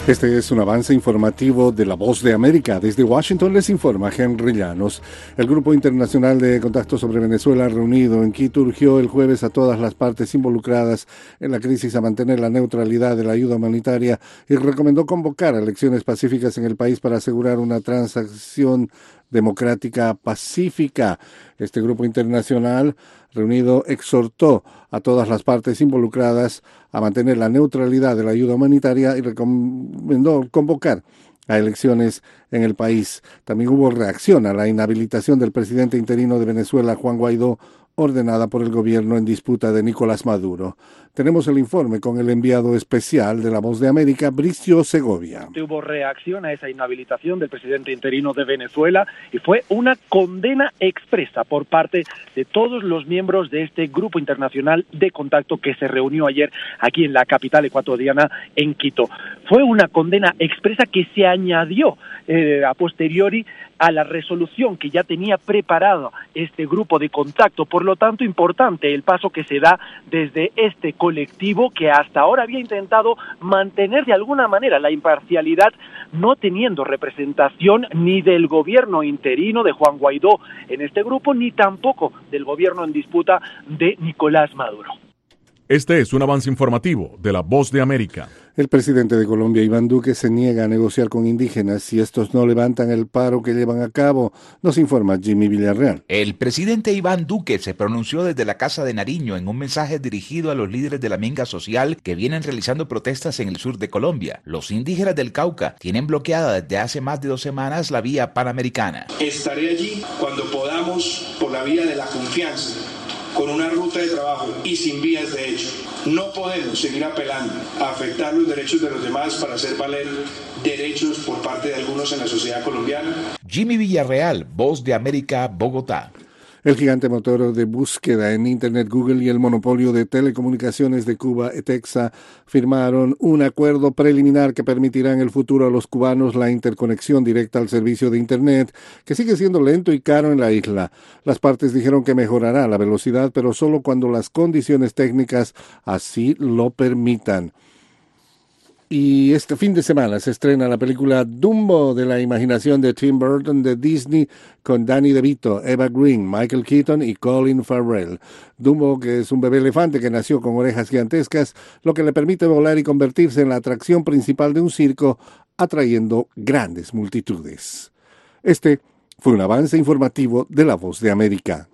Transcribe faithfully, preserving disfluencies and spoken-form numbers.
Este es un avance informativo de La Voz de América. Desde Washington les informa Henry Llanos. El Grupo Internacional de Contacto sobre Venezuela, reunido en Quito, urgió el jueves a todas las partes involucradas en la crisis a mantener la neutralidad de la ayuda humanitaria y recomendó convocar elecciones pacíficas en el país para asegurar una transacción democrática pacífica. Este grupo internacional reunido exhortó a todas las partes involucradas a mantener la neutralidad de la ayuda humanitaria y recomendó convocar a elecciones en el país. También hubo reacción a la inhabilitación del presidente interino de Venezuela, Juan Guaidó, ordenada por el gobierno en disputa de Nicolás Maduro. Tenemos el informe con el enviado especial de La Voz de América, Bricio Segovia. Hubo reacción a esa inhabilitación del presidente interino de Venezuela y fue una condena expresa por parte de todos los miembros de este grupo internacional de contacto que se reunió ayer aquí en la capital ecuatoriana, en Quito. Fue una condena expresa que se añadió eh, a posteriori a la resolución que ya tenía preparado este grupo de contacto. Por lo tanto, importante el paso que se da desde este colectivo que hasta ahora había intentado mantener de alguna manera la imparcialidad, no teniendo representación ni del gobierno interino de Juan Guaidó en este grupo, ni tampoco del gobierno en disputa de Nicolás Maduro. Este es un avance informativo de La Voz de América. El presidente de Colombia, Iván Duque, se niega a negociar con indígenas si estos no levantan el paro que llevan a cabo. Nos informa Jimmy Villarreal. El presidente Iván Duque se pronunció desde la Casa de Nariño en un mensaje dirigido a los líderes de la minga social que vienen realizando protestas en el sur de Colombia. Los indígenas del Cauca tienen bloqueada desde hace más de dos semanas la vía panamericana. Estaré allí cuando podamos, por la vía de la confianza, con una ruta de trabajo y sin vías de hecho. No podemos seguir apelando a afectar los derechos de los demás para hacer valer derechos por parte de algunos en la sociedad colombiana. Jimmy Villarreal, Voz de América, Bogotá. El gigante motor de búsqueda en Internet Google y el monopolio de telecomunicaciones de Cuba, ETEXA, firmaron un acuerdo preliminar que permitirá en el futuro a los cubanos la interconexión directa al servicio de Internet, que sigue siendo lento y caro en la isla. Las partes dijeron que mejorará la velocidad, pero solo cuando las condiciones técnicas así lo permitan. Y este fin de semana se estrena la película Dumbo, de la imaginación de Tim Burton, de Disney, con Danny DeVito, Eva Green, Michael Keaton y Colin Farrell. Dumbo, que es un bebé elefante que nació con orejas gigantescas, lo que le permite volar y convertirse en la atracción principal de un circo, atrayendo grandes multitudes. Este fue un avance informativo de La Voz de América.